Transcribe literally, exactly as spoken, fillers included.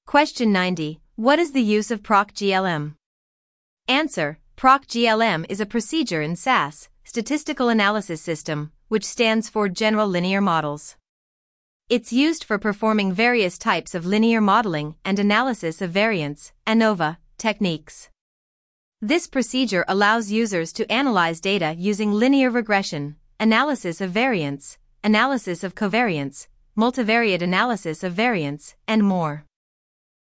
Question ninety. What is the use of P R O C G L M? Answer. P R O C G L M is a procedure in S A S, Statistical Analysis System, which stands for General Linear Models. It's used for performing various types of linear modeling and analysis of variance, ANOVA, techniques. This procedure allows users to analyze data using linear regression, analysis of variance, analysis of covariance, multivariate analysis of variance, and more.